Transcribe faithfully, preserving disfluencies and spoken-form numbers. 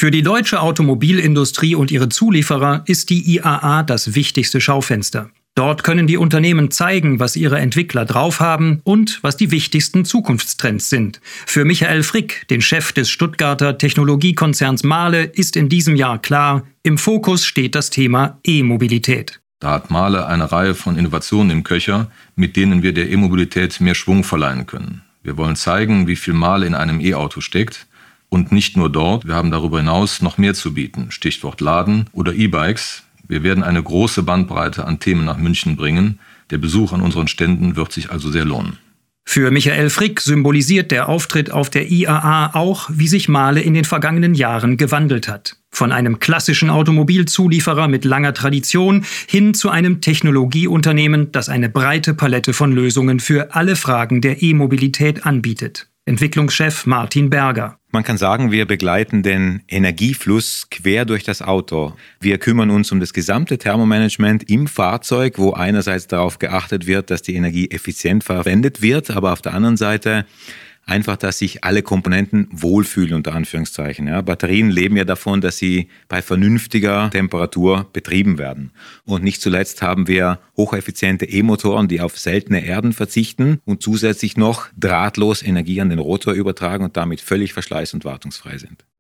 Für die deutsche Automobilindustrie und ihre Zulieferer ist die I A A das wichtigste Schaufenster. Dort können die Unternehmen zeigen, was ihre Entwickler drauf haben und was die wichtigsten Zukunftstrends sind. Für Michael Frick, den Chef des Stuttgarter Technologiekonzerns Mahle, ist in diesem Jahr klar, im Fokus steht das Thema E-Mobilität. Da hat Mahle eine Reihe von Innovationen im Köcher, mit denen wir der E-Mobilität mehr Schwung verleihen können. Wir wollen zeigen, wie viel Mahle in einem E-Auto steckt. Und nicht nur dort, wir haben darüber hinaus noch mehr zu bieten. Stichwort Laden oder E-Bikes. Wir werden eine große Bandbreite an Themen nach München bringen. Der Besuch an unseren Ständen wird sich also sehr lohnen. Für Michael Frick symbolisiert der Auftritt auf der I A A auch, wie sich Mahle in den vergangenen Jahren gewandelt hat. Von einem klassischen Automobilzulieferer mit langer Tradition hin zu einem Technologieunternehmen, das eine breite Palette von Lösungen für alle Fragen der E-Mobilität anbietet. Entwicklungschef Martin Berger. Man kann sagen, wir begleiten den Energiefluss quer durch das Auto. Wir kümmern uns um das gesamte Thermomanagement im Fahrzeug, wo einerseits darauf geachtet wird, dass die Energie effizient verwendet wird, aber auf der anderen Seite einfach, dass sich alle Komponenten wohlfühlen, unter Anführungszeichen. Ja, Batterien leben ja davon, dass sie bei vernünftiger Temperatur betrieben werden. Und nicht zuletzt haben wir hocheffiziente E-Motoren, die auf seltene Erden verzichten und zusätzlich noch drahtlos Energie an den Rotor übertragen und damit völlig verschleiß- und wartungsfrei sind.